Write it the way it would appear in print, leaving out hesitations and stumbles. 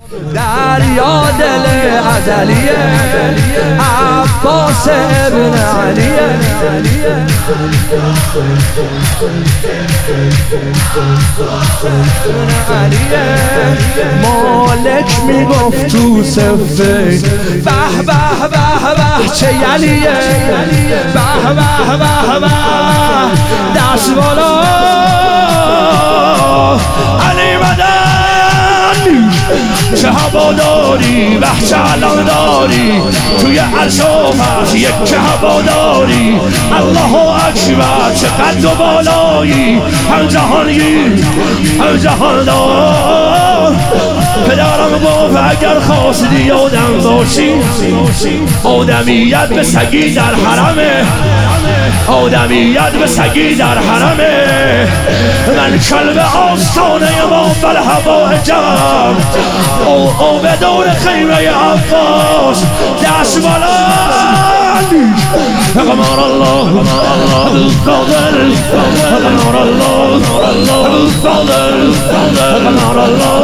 دریا دل ازلیه عباس ابن علیه مالک میگفت تو صفه به به به به چه یلیه به به به به دست بالا علی مدن چه هواداری وحش علم داری توی عرش و فرش یک چه هواداری الله اکبر چه قد و بالایی هم جهانی هم جهاندار پدرم گفت اگر خواستی آدم باشی آدمیت به سگی در حرمه آدمیت به سگی در حرمه من کلب آستانه ما بالهوا جمع او بدون خیمه عباس دست بلند قمر الله الفاضل قمر الله الفاضل قمر الله